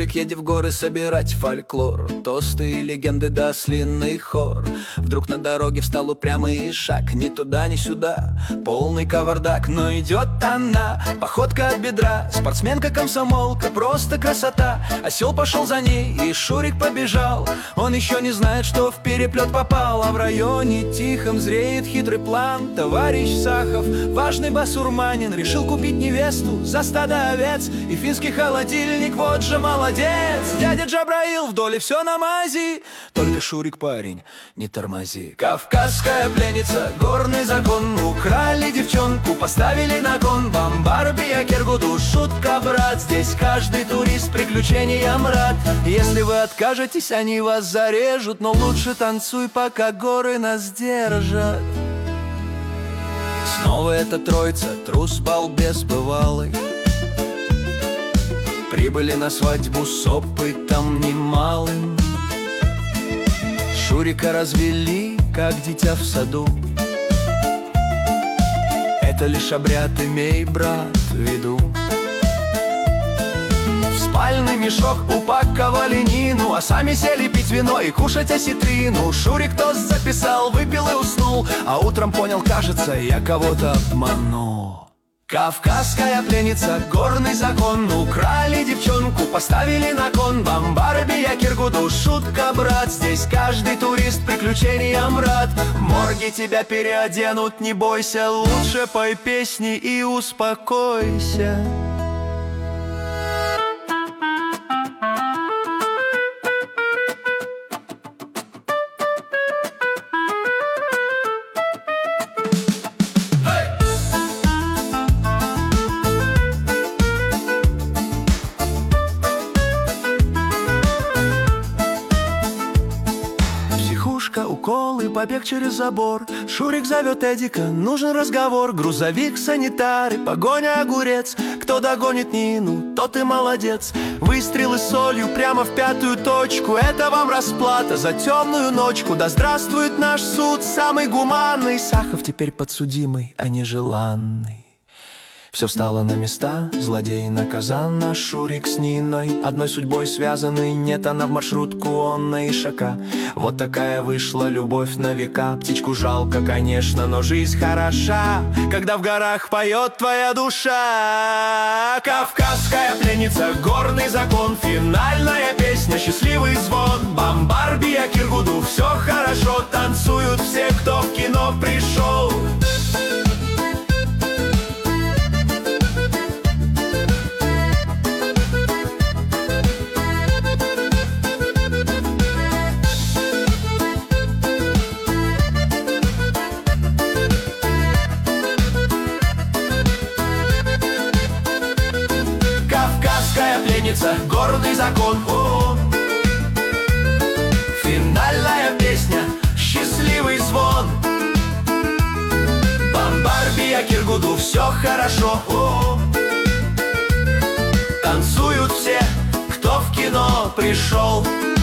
Шурик едет в горы собирать фольклор, тосты и легенды да ослиный хор. Вдруг на дороге встал упрямый шаг, ни туда, ни сюда, полный кавардак. Но идет она, походка от бедра, спортсменка-комсомолка, просто красота. Осел пошел за ней, и Шурик побежал. Он еще не знает, что в переплет попал, а в районе тихом зреет хитрый план. Товарищ Сахов, важный басурманин, решил купить невесту за стадо овец и финский холодильник, вот же молодец. Дядя Джабраил, в доле все на мази, только Шурик парень, не тормози. Кавказская пленница, горный закон, украли девчонку, поставили на кон. Бамбарбия, Киргуду, шутка, брат, здесь каждый турист приключениям рад. Если вы откажетесь, они вас зарежут, но лучше танцуй, пока горы нас держат. Снова эта троица, трус, балбес бывалый, прибыли на свадьбу с опытом немалым. Шурика развели, как дитя в саду. Это лишь обряд, имей, брат, в виду. В спальный мешок упаковали Нину, а сами сели пить вино и кушать осетрину. Шурик тост записал, выпил и уснул, а утром понял, кажется, я кого-то обманул. Кавказская пленница, горный закон, украли девчонку, поставили на кон. Бамбарбия, Киргуду, шутка, брат, здесь каждый турист приключениям рад. В морге тебя переоденут, не бойся, лучше пой песни и успокойся. Уколы, побег через забор. Шурик зовет Эдика, нужен разговор. Грузовик, санитары, погоня, огурец. Кто догонит Нину, тот и молодец. Выстрелы солью прямо в пятую точку. Это вам расплата за темную ночку. Да здравствует наш суд, самый гуманный. Сахов теперь подсудимый, а не желанный. Все встало на места, злодей наказан, наш Шурик с Ниной одной судьбой связаны. Нет, она в маршрутку, он на ишака. Вот такая вышла любовь на века. Птичку жалко, конечно, но жизнь хороша, когда в горах поет твоя душа. Кавказская пленница, горный закон, финальная песня, счастливый звон. Бамбарбия, Киргуду, все хорошо, танцуют все, кто в кино пришел. Горный закон, финальная песня, счастливый звон. Бамбарбия, Киргуду, все хорошо, танцуют все, кто в кино пришел.